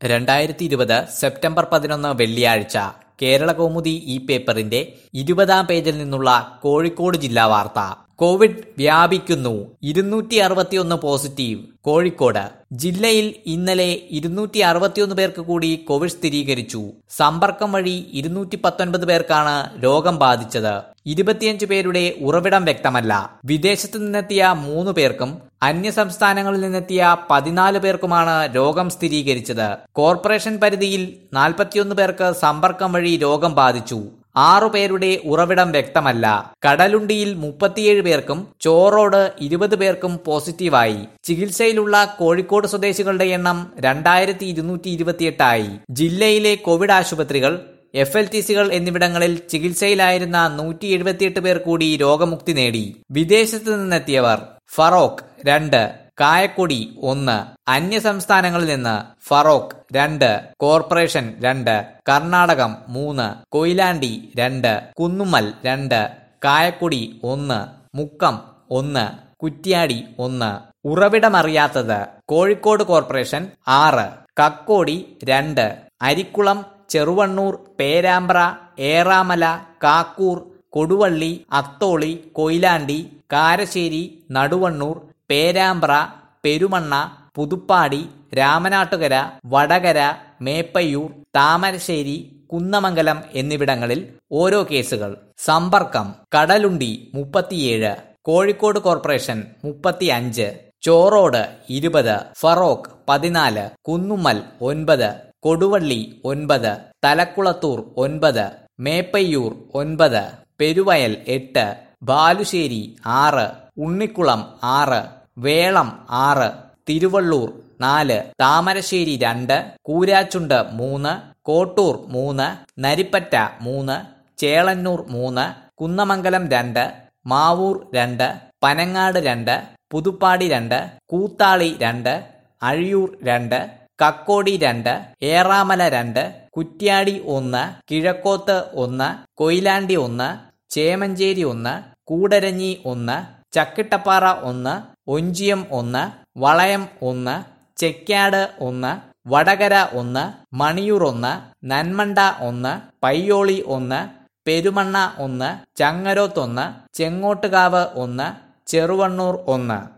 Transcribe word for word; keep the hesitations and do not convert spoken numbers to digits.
രണ്ടായിരത്തി ഇരുപത് സെപ്റ്റംബർ പതിനൊന്ന് വെള്ളിയാഴ്ച കേരളകൗമുദി ഈ പേപ്പറിന്റെ ഇരുപതാം പേജിൽ നിന്നുള്ള കോഴിക്കോട് ജില്ലാ വാർത്ത. കോവിഡ് വ്യാപിക്കുന്നു, ഇരുന്നൂറ്റി അറുപത്തിയൊന്ന് പോസിറ്റീവ്. കോഴിക്കോട് ജില്ലയിൽ ഇന്നലെ ഇരുന്നൂറ്റി അറുപത്തിയൊന്ന് പേർക്ക് കൂടി കോവിഡ് സ്ഥിരീകരിച്ചു. സമ്പർക്കം വഴി ഇരുന്നൂറ്റി പത്തൊൻപത് പേർക്കാണ് രോഗം ബാധിച്ചത്. ഇരുപത്തിയഞ്ച് പേരുടെ ഉറവിടം വ്യക്തമല്ല. വിദേശത്ത് നിന്നെത്തിയ മൂന്ന് പേർക്കും അന്യ സംസ്ഥാനങ്ങളിൽ നിന്നെത്തിയ പതിനാല് പേർക്കുമാണ് രോഗം സ്ഥിരീകരിച്ചത്. കോർപ്പറേഷൻ പരിധിയിൽ നാൽപ്പത്തിയൊന്ന് പേർക്ക് സമ്പർക്കം വഴി രോഗം ബാധിച്ചു. ആറു പേരുടെ ഉറവിടം വ്യക്തമല്ല. കടലുണ്ടിയിൽ മുപ്പത്തിയേഴ് പേർക്കും ചോറോട് ഇരുപത് പേർക്കും പോസിറ്റീവായി. ചികിത്സയിലുള്ള കോഴിക്കോട് സ്വദേശികളുടെ എണ്ണം രണ്ടായിരത്തി ഇരുന്നൂറ്റി ഇരുപത്തിയെട്ടായി. ജില്ലയിലെ കോവിഡ് ആശുപത്രികൾ, എഫ് എൽ ടി സികൾ എന്നിവിടങ്ങളിൽ ചികിത്സയിലായിരുന്ന നൂറ്റി എഴുപത്തിയെട്ട് പേർ കൂടി രോഗമുക്തി നേടി. വിദേശത്ത് നിന്നെത്തിയവർ: ഫറോക്ക് രണ്ട്, കായക്കൊടി ഒന്ന്, അന്യ സംസ്ഥാനങ്ങളിൽ നിന്ന് ഫറോക്ക് രണ്ട്, കോർപ്പറേഷൻ രണ്ട്, കർണാടകം മൂന്ന്, കൊയിലാണ്ടി രണ്ട്, കുന്നുമ്മൽ രണ്ട്, കായക്കൊടി ഒന്ന്, മുക്കം ഒന്ന്, കുറ്റ്യാടി ഒന്ന്. ഉറവിടമറിയാത്തത്: കോഴിക്കോട് കോർപ്പറേഷൻ ആറ്, കക്കോടി രണ്ട്, അരിക്കുളം, ചെറുവണ്ണൂർ, പേരാമ്പ്ര, ഏറാമല, കാക്കൂർ, കൊടുവള്ളി, അത്തോളി, കൊയിലാണ്ടി, കാരശ്ശേരി, നടുവണ്ണൂർ, പേരാമ്പ്ര, പെരുമണ്ണ, പുതുപ്പാടി, രാമനാട്ടുകര, വടകര, മേപ്പയ്യൂർ, താമരശ്ശേരി, കുന്നമംഗലം എന്നിവിടങ്ങളിൽ ഓരോ കേസുകൾ. സമ്പർക്കം: കടലുണ്ടി മുപ്പത്തിയേഴ്, കോഴിക്കോട് കോർപ്പറേഷൻ മുപ്പത്തിയഞ്ച്, ചോറോട് ഇരുപത്, ഫറോക്ക് പതിനാല്, കുന്നുമ്മൽ ഒൻപത്, കൊടുവള്ളി ഒൻപത്, തലക്കുളത്തൂർ ഒൻപത്, മേപ്പയ്യൂർ ഒൻപത്, പെരുവയൽ എട്ട്, ബാലുശ്ശേരി ആറ്, ഉണ്ണിക്കുളം ആറ്, വേളം ആറ്, തിരുവള്ളൂർ നാല്, താമരശ്ശേരി രണ്ട്, കൂരാച്ചുണ്ട് മൂന്ന്, കോട്ടൂർ മൂന്ന്, നരിപ്പറ്റ മൂന്ന്, ചേളന്നൂർ മൂന്ന്, കുന്നമംഗലം രണ്ട്, മാവൂർ രണ്ട്, പനങ്ങാട് രണ്ട്, പുതുപ്പാടി രണ്ട്, കൂത്താളി രണ്ട്, അഴിയൂർ രണ്ട്, കക്കോടി രണ്ട്, ഏറാമല രണ്ട്, കുറ്റ്യാടി ഒന്ന്, കിഴക്കോത്ത് ഒന്ന്, കൊയിലാണ്ടി ഒന്ന്, ചേമഞ്ചേരി ഒന്ന്, കൂടരഞ്ഞി ഒന്ന്, ചക്കിട്ടപ്പാറ ഒന്ന്, ഒഞ്ചിയം ഒന്ന്, വളയം ഒന്ന്, ചെക്യാട് ഒന്ന്, വടകര ഒന്ന്, മണിയൂർ ഒന്ന്, നന്മണ്ട ഒന്ന്, പയ്യോളി ഒന്ന്, പെരുമണ്ണ ഒന്ന്, ചങ്ങരോത്ത് ഒന്ന്, ചെങ്ങോട്ടുകാവ് ഒന്ന്, ചെറുവണ്ണൂർ ഒന്ന്.